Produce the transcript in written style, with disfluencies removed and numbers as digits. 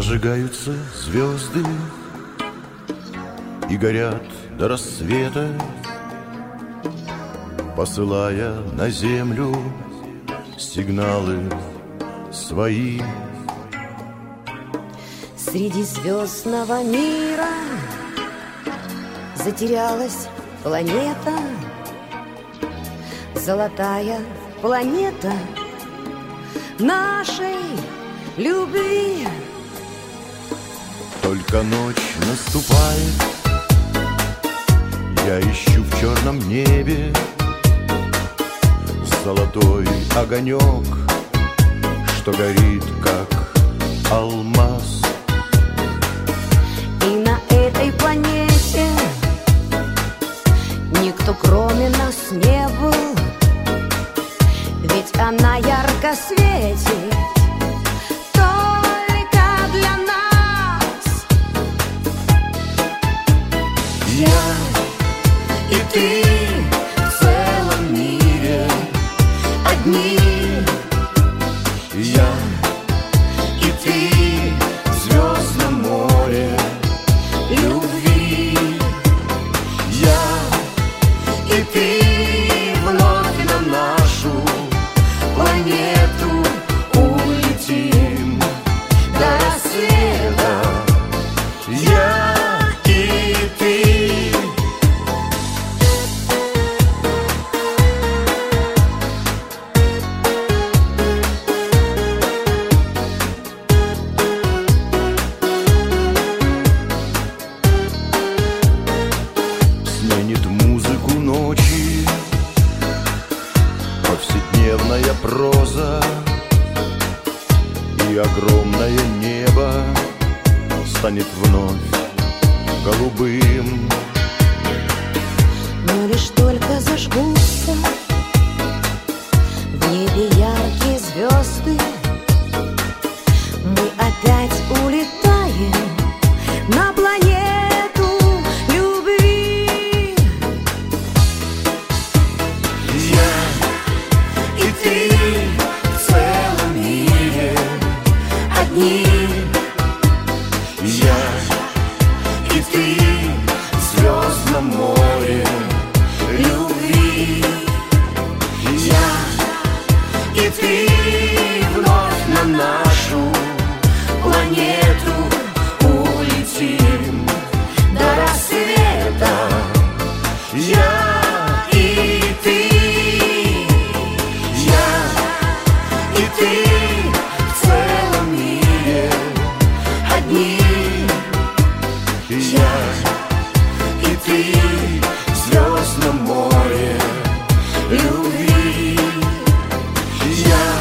Зажигаются звезды и горят до рассвета, посылая на землю сигналы свои. Среди звездного мира затерялась планета, золотая планета нашей любви. Только ночь наступает, я ищу в черном небе золотой огонек, что горит, как алмаз. И на этой планете никто кроме нас не был, ведь она ярко светит только для нас. Я и ты в целом мире одни. Я и ты в звездном море любви. Я и ты вновь на нашу планету улетим до рассвета. Я и ты. Сменит музыку ночи повседневная проза, и огромное небо станет вновь голубым. Но лишь только зажгутся в небе яркие звезды, мы опять улетаем на планету любви. Я и ты в целом мире одни. Я и ты в звездном море любви. Я и ты вновь на нашу планету улетим до рассвета. Я и ты. Я и ты в целом мире одни. Я и ты в звездном море любви. Я